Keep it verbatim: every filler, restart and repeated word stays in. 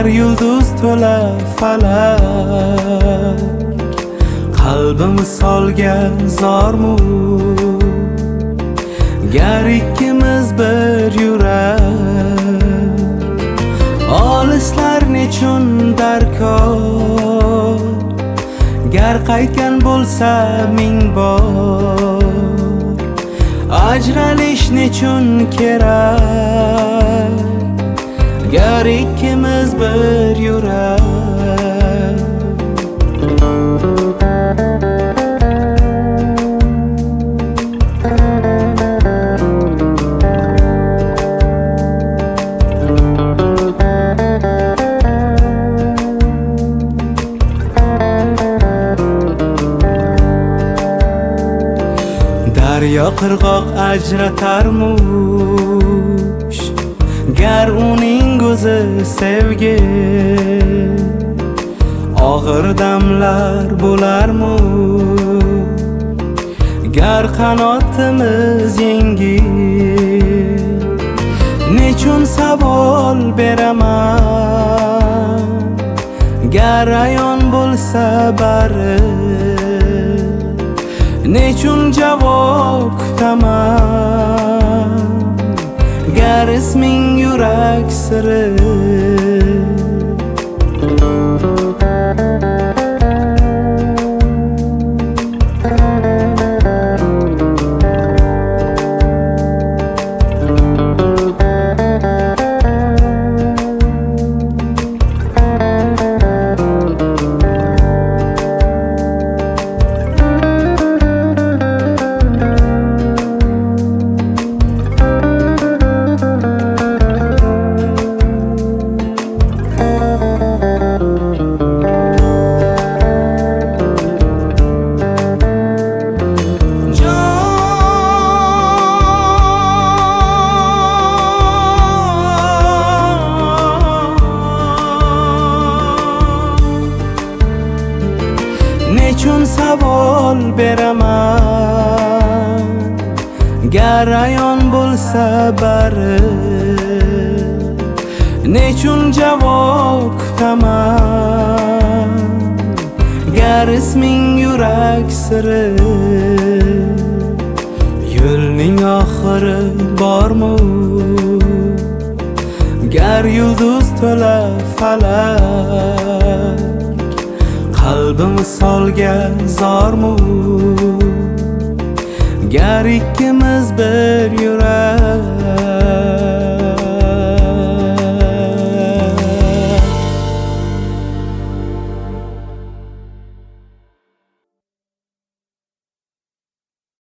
gar yulduz to'la falak, qalbim solgan zormu, gar ikkimiz bir yurak, olislar nechun darkor, gar qaytgan bo'lsa ming bor, ajralish nechun kerak, gar ikkimiz bir yurak. Daryo qirg'oq ajratarmush, gar uning o'zi sevgi, og'ir damlar bo'larmush, gar qanotimiz yengil. Nechun savol beraman, gar ayon bo'lsa bari, nechun javob kutaman, gar isming yurak siri. Nechun savol beraman, gar ayon bo'lsa bari, nechun javob kutaman, gar isming yurak siri. Yo'lning oxiri bormi, gar yulduz to'la falak, qalbim solgan zormu, gar ikkimiz bir yurak.